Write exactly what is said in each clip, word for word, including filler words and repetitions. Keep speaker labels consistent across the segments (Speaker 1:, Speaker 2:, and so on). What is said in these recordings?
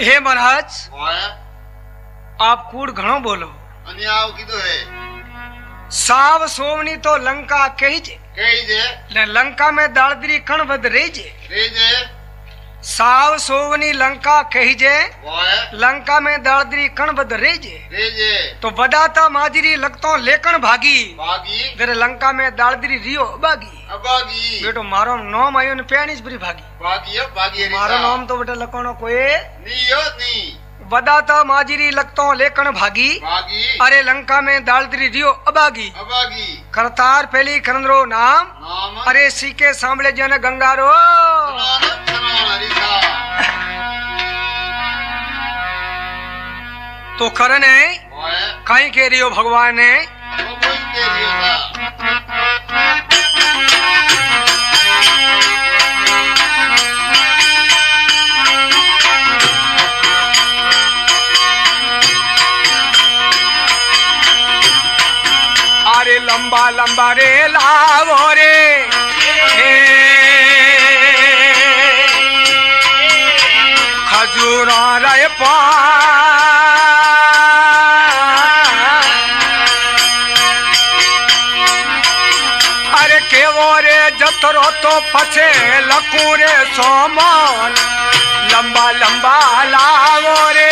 Speaker 1: हे महाराज
Speaker 2: होया
Speaker 1: आप कूड़ घणो बोलो
Speaker 2: अनि आव कीधो है
Speaker 1: साव सोवनी तो लंका कही जे
Speaker 2: कही जे
Speaker 1: ने लंका में दालदरी कण वध रही जे
Speaker 2: रे जे
Speaker 1: साव सोवनी लंका कही जे
Speaker 2: होया
Speaker 1: लंका में दालदरी कण वध रही जे
Speaker 2: रे जे
Speaker 1: तो वदाता माजरी लगतो लेकण भागी
Speaker 2: भागी
Speaker 1: फिर लंका में दालदरी रियो बागी
Speaker 2: अबागी
Speaker 1: बेटो मारो नाम आयो ने प्याणी बरी भागी
Speaker 2: भागी अब भागी रे
Speaker 1: मारो नाम तो बेटा लकोनो कोई
Speaker 2: नी यो नी
Speaker 1: वदाता माजरी लगतो लेकण भागी
Speaker 2: भागी
Speaker 1: अरे लंका में दालदरी रियो अबागी
Speaker 2: अबागी
Speaker 1: करतार पहली करंद्रो नाम
Speaker 2: नाम
Speaker 1: अरे सीके सांभळे जन गंगारो
Speaker 2: सनान सनान हरिसा
Speaker 1: तो करण है
Speaker 2: होया
Speaker 1: कहीं कह रियो भगवान ने
Speaker 2: वो कोई के रियो
Speaker 1: अरे लंबा लंबा रे लावो रे हे खजूरा रे पा अरे केवो रे जतरो तो पछे लकू रे सोमान लंबा लंबा लावो रे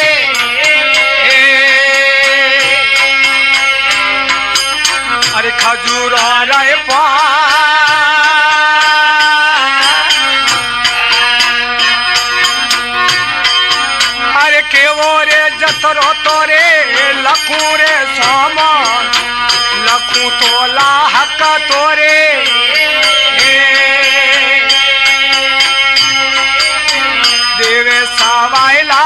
Speaker 1: अरे खजूरा रे पा अरे केवो रे जतरो तो रे लखू रे सामान लखू तो लाहक तोरे देवे सावाइला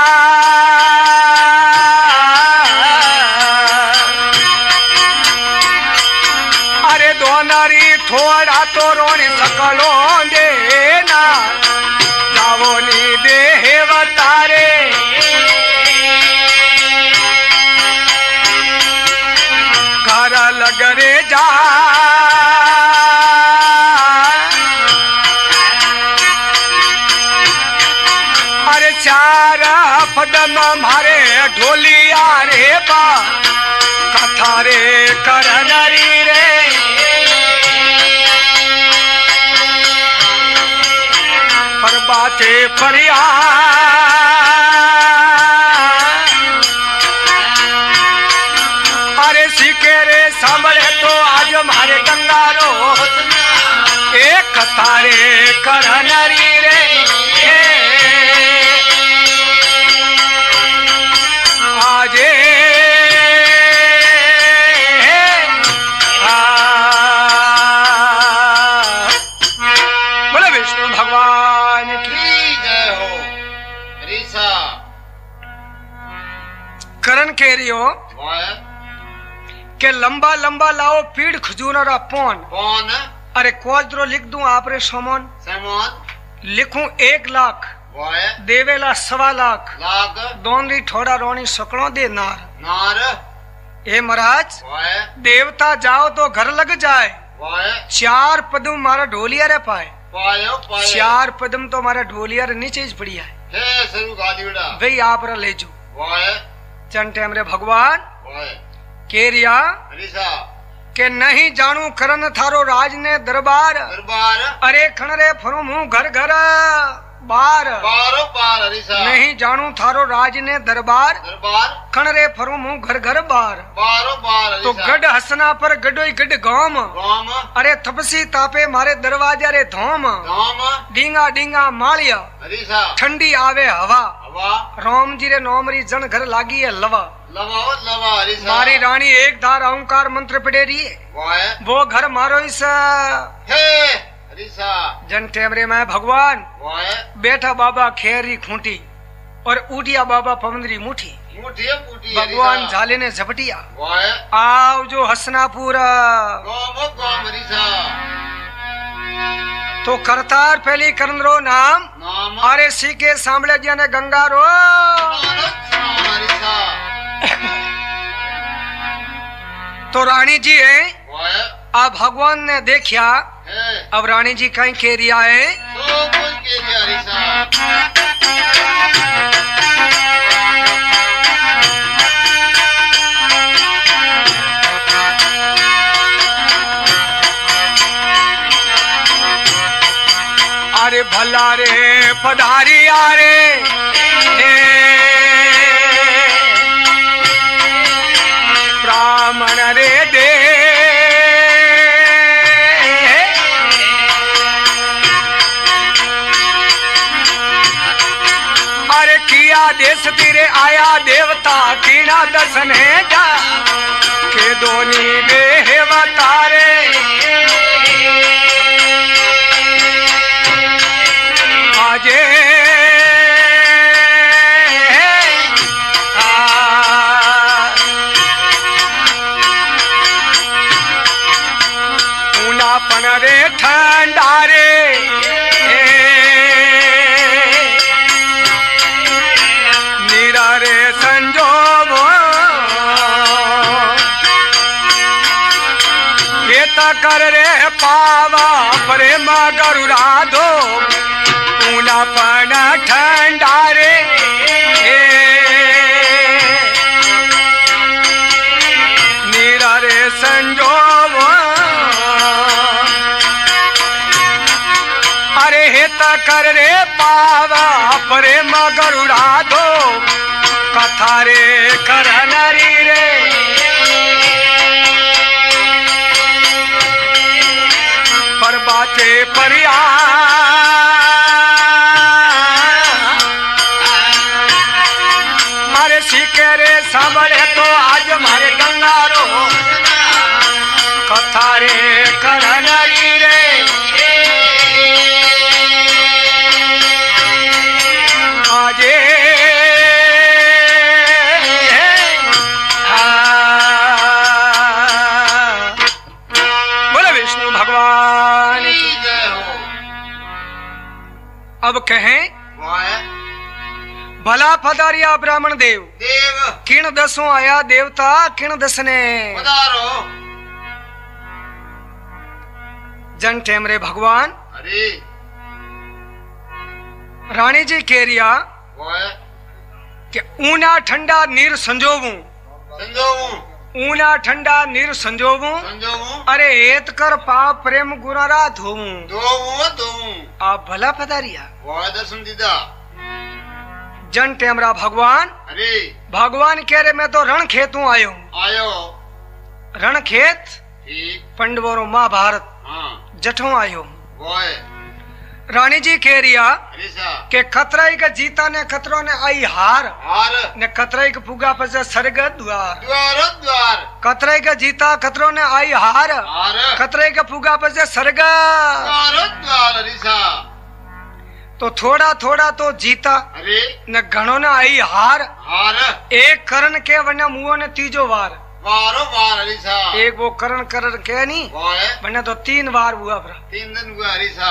Speaker 1: थोड़ा तो रोनी सकलो देना जावोनी देह तारे घर लगरे जा अरे चार पदम मारे ढोलिया रे बा कथा रे कर नरी रे बाते फरिया अरे सीखे रे सांभळे तो आज मारे गंगारो एक तारे कर नरी रे आजे बोले विष्णु भगवान करण कह रही हो के लंबा लंबा लाओ पीड़ खजूर और पोन
Speaker 2: कौन
Speaker 1: अरे कोजरो लिख दूं आप रे सोमन
Speaker 2: समन
Speaker 1: लिखूं एक लाख
Speaker 2: होया
Speaker 1: देवेला सवा लाख
Speaker 2: लाख
Speaker 1: दोनरी ठोड़ा रोनी सकड़ों दे नार
Speaker 2: नार
Speaker 1: ए महाराज
Speaker 2: होया
Speaker 1: देवता जाओ तो घर लग जाए
Speaker 2: होया
Speaker 1: चार पदम मारा ढोलिया रे पाए
Speaker 2: पायो पायो
Speaker 1: चार पदम तो मारा ढोलिया रे नीचे ही पड़ी है
Speaker 2: हे सरू गालीड़ा
Speaker 1: भाई आप रे ले जो
Speaker 2: होया
Speaker 1: चन टाइम रे भगवान
Speaker 2: होया
Speaker 1: केरिया
Speaker 2: हरिसा
Speaker 1: के नहीं जानू करन थारो राज ने दरबार
Speaker 2: दरबार
Speaker 1: अरे खण रे फरू मुंह घर घर बार
Speaker 2: बारो बार हरिसा
Speaker 1: नहीं जानू थारो राज ने दरबार
Speaker 2: दरबार
Speaker 1: खण रे फरू मुंह घर घर बार
Speaker 2: बारो बार हरिसा
Speaker 1: तो गढ़ हसना पर गडोई गढ़ गाम
Speaker 2: गाम
Speaker 1: अरे थपसी तापे मारे दरवाजा रे धोम
Speaker 2: धाम
Speaker 1: डींगा डींगा मालिया
Speaker 2: हरिसा
Speaker 1: ठंडी आवे हवा
Speaker 2: हवा
Speaker 1: राम जी रे नोमरी जन घर लागी है लवा
Speaker 2: लवाओ लवा हरिसा
Speaker 1: मारी रानी एक धार ओंकार मंत्र पढ़े रही है
Speaker 2: होया
Speaker 1: वो घर मारो इस
Speaker 2: हे हरिसा
Speaker 1: जन टेमरे में भगवान
Speaker 2: होया
Speaker 1: बैठा बाबा खेरी खूंटी और उठिया बाबा पवंदरी मुठी
Speaker 2: मुठी मुठी
Speaker 1: भगवान झाले ने झपटिया
Speaker 2: होया
Speaker 1: आओ जो हसनापुर
Speaker 2: गाम गाम हरिसा
Speaker 1: तो करतार पहली करंद्रो नाम
Speaker 2: नाम
Speaker 1: अरे सीके सांभळे जने गंगारो
Speaker 2: हरिसा
Speaker 1: तो रानी जी है
Speaker 2: होया
Speaker 1: अब भगवान ने देखा
Speaker 2: है
Speaker 1: अब रानी जी कहीं कह रिया है
Speaker 2: तो कोई के हरिसा
Speaker 1: पधारी आरे ब्राह्मण रे दे अरे किया देश तीरे आया देवता कीना दर्शन है जा के दोनी देवतारे आजे ऊनापन रे ठंडारे नीरा रे संजोगो कर रे पावा प्रेम गरुड़ा दो ऊनापन ठंडारे नीरा रे संजोगो अरे हित कर रे पावा प्रेम गरुड़ा दो कथा रे कर नरी रे पर बाते परिया मारे सीखे रे सांभळे तो आज मारे गंगारो कथा रे कर नरी रे आजे अब कहें भला पधारिया ब्राह्मण देव
Speaker 2: देव
Speaker 1: किण दसों आया देवता किण दसने
Speaker 2: पधारो
Speaker 1: जन टेमरे भगवान
Speaker 2: अरे
Speaker 1: रानी जी केरिया के ऊना ठंडा नीर संजोवू
Speaker 2: संजोवू
Speaker 1: ऊना ठंडा नीर संजोवू
Speaker 2: संजोवू
Speaker 1: अरे एत कर पाप प्रेम गुनारा धोवू
Speaker 2: धोवू धोवू
Speaker 1: आप भला पधारिया
Speaker 2: वो दर्शन दीदा
Speaker 1: जन टेमरा भगवान
Speaker 2: अरे
Speaker 1: भगवान कह रहे मैं तो रण खेतू आयो
Speaker 2: आयो
Speaker 1: रण खेत
Speaker 2: ठीक
Speaker 1: पंडवों महाभारत
Speaker 2: हाँ
Speaker 1: जठों आयो
Speaker 2: वो है
Speaker 1: रानी जी कह रिया
Speaker 2: अरे सा
Speaker 1: के खतराई का जीता ने खतरों ने आई हार
Speaker 2: हार
Speaker 1: ने खतराई का पुगा पर से सरग द्वार
Speaker 2: द्वार द्वार
Speaker 1: खतराई का जीता खतरों ने आई हार
Speaker 2: हार
Speaker 1: खतराई का पुगा पर से सरग
Speaker 2: द्वार द्वार अरे सा
Speaker 1: तो थोड़ा थोड़ा तो जीता
Speaker 2: अरे
Speaker 1: ने घणों ने आई हार
Speaker 2: हार
Speaker 1: एक करण के वरना मुंह ने तीजो वार
Speaker 2: वारो वार अरे सा
Speaker 1: एक वो करण करण के नहीं
Speaker 2: वो है
Speaker 1: वरना तो तीन बार हुआ भरा
Speaker 2: तीन दिन हुआ अरे सा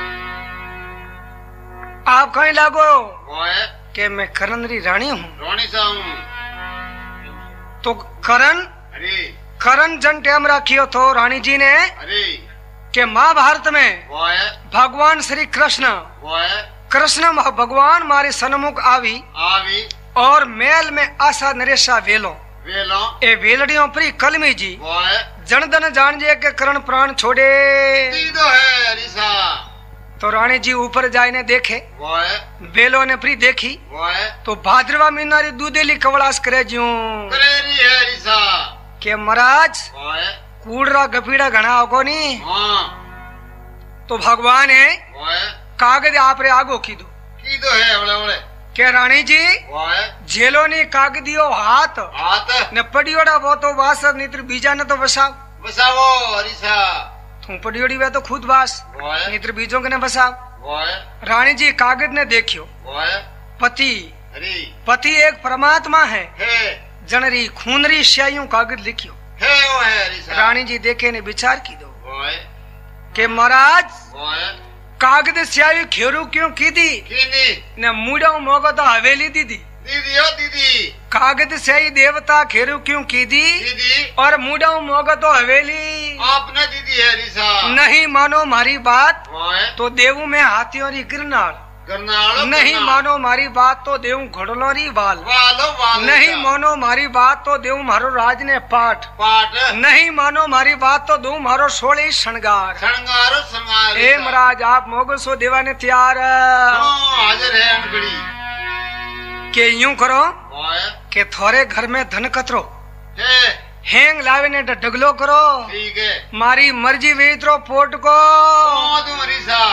Speaker 1: आप कहीं लागो
Speaker 2: वो है
Speaker 1: कि मैं करण री रानी हूँ
Speaker 2: रोनी सा हूँ
Speaker 1: तो करण
Speaker 2: अरे
Speaker 1: करण जन टेम रखियो तो रानी जी ने
Speaker 2: अरे
Speaker 1: के महाभारत में
Speaker 2: वो है
Speaker 1: भगवान श्री कृष्ण
Speaker 2: वो है
Speaker 1: कृष्ण भगवान मारे सन्मुख आवी
Speaker 2: आवी
Speaker 1: और मेल में आशा नरेशा वेलो
Speaker 2: वेलो
Speaker 1: ए वेलड़ियों प्री कलमी जी
Speaker 2: वो है
Speaker 1: जन दन जान जे के करण प्राण छोड़े
Speaker 2: दीदो है अरे सा
Speaker 1: तो रानी जी ऊपर जाए ने देखे
Speaker 2: वो है
Speaker 1: बेलो ने प्री देखी
Speaker 2: वो है
Speaker 1: तो भाद्रवा महीना री दूधेली कवलास करे ज्यूं
Speaker 2: करेरी है अरे सा
Speaker 1: के महाराज
Speaker 2: वो है
Speaker 1: कूड़रा गपीड़ा घना होगो नी
Speaker 2: हाँ
Speaker 1: तो भगवान है
Speaker 2: वो है
Speaker 1: कागज आप रे आगो कीधो
Speaker 2: कीदो है बड़े बड़े
Speaker 1: के रानी जी
Speaker 2: वो है
Speaker 1: झेलो नी कागदियो हाथ
Speaker 2: हाथ
Speaker 1: ने पड़ियोड़ा वो तो वास नित्र बीजा ने तो बसाव
Speaker 2: बसावो अरे सा
Speaker 1: तू पड़ियोड़ी वे तो खुद वास
Speaker 2: वो है
Speaker 1: नित्र बीजों के ने बसाव
Speaker 2: वो है
Speaker 1: रानी जी कागज ने देखियो
Speaker 2: वो है
Speaker 1: पति
Speaker 2: अरे
Speaker 1: पति एक परमात्मा है
Speaker 2: है
Speaker 1: जनरी खूनरी स्यायू कागज लिखियो
Speaker 2: है वो है अरे सा
Speaker 1: रानी जी देखे ने विचार की दो
Speaker 2: वो है
Speaker 1: के महाराज
Speaker 2: वो है
Speaker 1: कागज स्यायू खेरू क्यों की दी
Speaker 2: कीनी
Speaker 1: ने मुड़ा मोगो तो हवेली दीदी
Speaker 2: दीदी ओ दीदी
Speaker 1: कागज स्यायी देवता खेरू क्यों की दी
Speaker 2: दीदी
Speaker 1: और मुड़ा मोगो तो हवेली
Speaker 2: आपने दीदी है अरे सा
Speaker 1: नहीं मानो मारी बात
Speaker 2: वो है
Speaker 1: तो देवू में हाथियों री गिरनार
Speaker 2: करनालो
Speaker 1: नहीं मानो मारी बात तो देऊ घोड़लो री बाल
Speaker 2: वालो वालो
Speaker 1: नहीं मानो मारी बात तो देऊ मारो राज ने पाठ
Speaker 2: पाट
Speaker 1: नहीं मानो मारी बात तो दूं मारो सोली शणगार
Speaker 2: शृंगारो शृंगार
Speaker 1: ए महाराज आप मोगो सो देवा ने तैयार
Speaker 2: हाजिर है अनगड़ी
Speaker 1: के यूं करो
Speaker 2: ओए
Speaker 1: के थोरे घर में धन कतरो
Speaker 2: है
Speaker 1: हेंग लावे ने डगलो करो
Speaker 2: ठीक है
Speaker 1: मारी मर्जी वेतरो पोट को
Speaker 2: ओ तुम हरीसा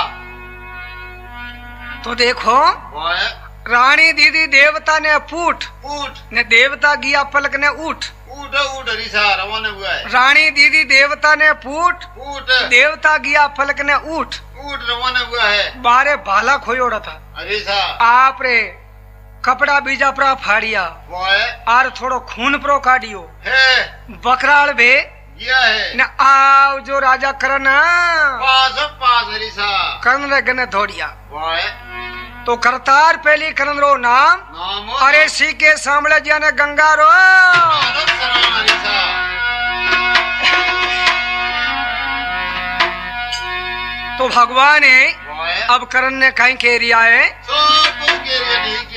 Speaker 1: तो देखो
Speaker 2: ओए
Speaker 1: रानी दीदी देवता ने पूठ
Speaker 2: उठ
Speaker 1: ने देवता गिया पलक ने उठ
Speaker 2: उठ उठ हरीसा रवाना हुआ है
Speaker 1: रानी दीदी देवता ने पूठ
Speaker 2: उठ
Speaker 1: देवता गिया पलक ने उठ
Speaker 2: उठ रवाना हुआ है
Speaker 1: बारे भाला खोयोड़ा था
Speaker 2: हरीसा
Speaker 1: आप रे कपड़ा बीजा परा फाड़िया
Speaker 2: ओए
Speaker 1: आर थोड़ो खून प्रो काटियो
Speaker 2: है
Speaker 1: बकराल भे
Speaker 2: गया है
Speaker 1: न आओ जो राजा करन
Speaker 2: पास पास हरीसा
Speaker 1: करण रे गने धोड़िया
Speaker 2: ओए
Speaker 1: तो करतार पहली करण रो नाम
Speaker 2: नाम
Speaker 1: अरे सी के सामने जाने गंगा रो
Speaker 2: हरीसा
Speaker 1: तो भगवान है
Speaker 2: ओए
Speaker 1: अब करण ने कहीं के रिया है
Speaker 2: सब कुछ के लिए नहीं